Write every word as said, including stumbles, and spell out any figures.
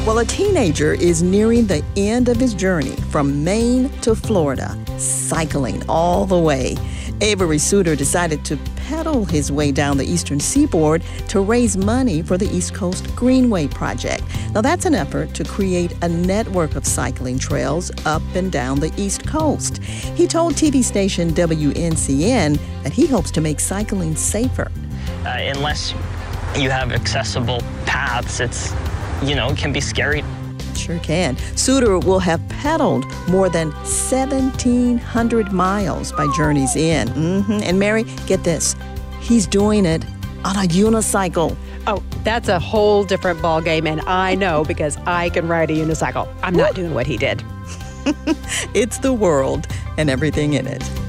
Well, a teenager is nearing the end of his journey from Maine to Florida, cycling all the way. Avery Suter decided to pedal his way down the eastern seaboard to raise money for the East Coast Greenway Project. Now, that's an effort to create a network of cycling trails up and down the East Coast. He told T V station W N C N that he hopes to make cycling safer. Uh, unless you have accessible paths, it's, you know, it can be scary. Sure can. Suter will have pedaled more than seventeen hundred miles by Journey's End. Mm-hmm. And Mary, get this, he's doing it on a unicycle. Oh, that's a whole different ballgame, and I know because I can ride a unicycle. I'm not doing what he did. It's the world and everything in it.